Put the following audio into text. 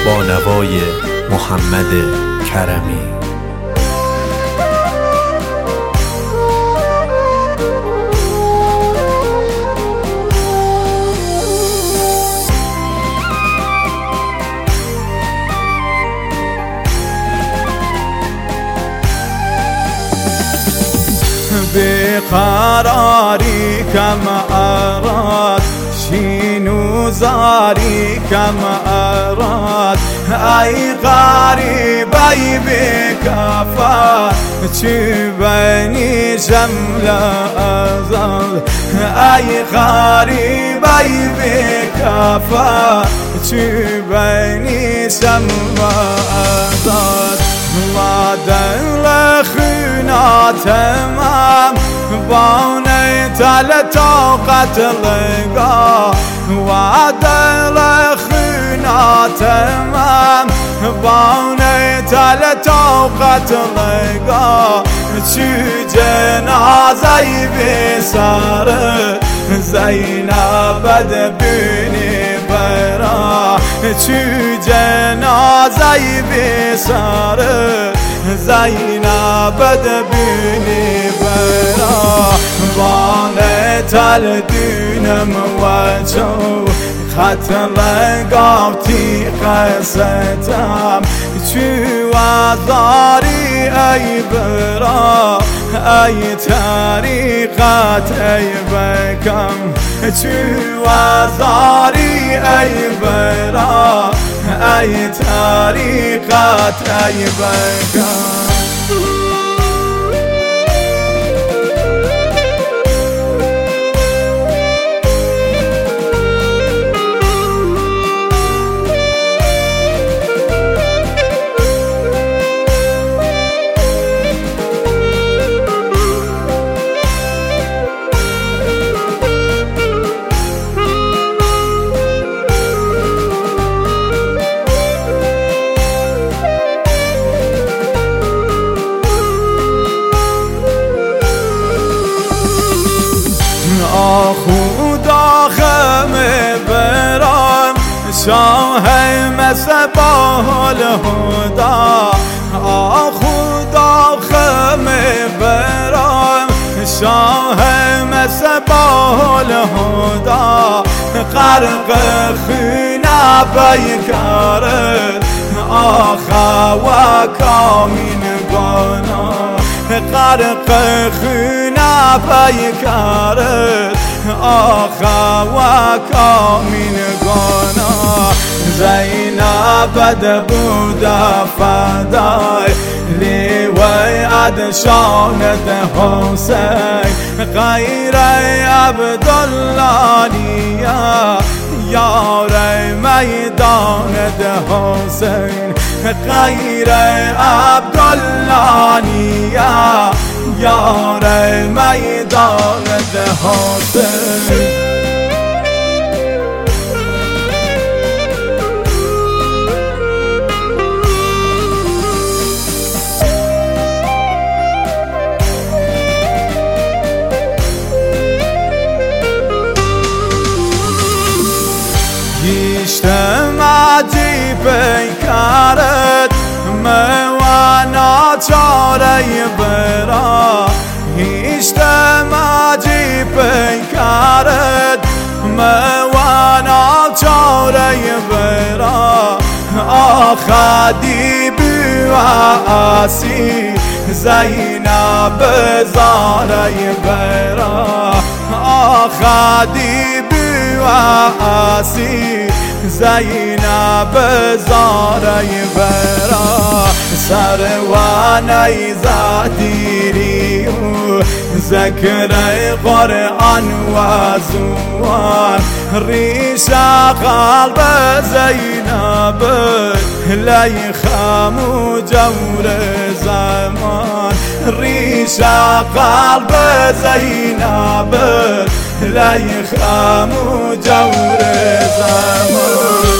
با نوای محمد کرمی. بقراري كما أراد شينو زاري كما أراد أي غريب أي بكفا تشبني شملة أزال أي غريب أي بكفا تشبني شملة أزال وادن لخنا تمام بانيت لطاقت لقا وادن لخنا تمام بانيت لطاقت لقا چی جنازه بسر زینب ببینی برا چی جنازه بسر زینب ببینی برا بانه تل دینم وجو خط لگاوتی قصتم چی وزاری ای برا ای طریقت ای بکم چی وزاری ای برا ای طریقت ای بکم خدا خم برام شاه مسبح الهدا خدا خم برام شاه مسبح الهدا غرق خینا بیکارد آخا و کامین گانا غرق خینا بیکارد آخا و کامین گانا زینب بود فدای لیوی ادشاند حسین غیر عبدالله نیا یار میدان حسین غیر عبدالله نیا یار میدان حسین گیشتم عجیب کرد موانا چاره برا گیشتم عجیب کرد موانا چاره برا آخدی بیواسی زینب زاره برا آخدی بیواسی زینب زاره برا سروانه زادیری ذکر قرآن و زوان ریش قلب زینب لی خم جور زمان ریش قلب زینب لی خم جور زمان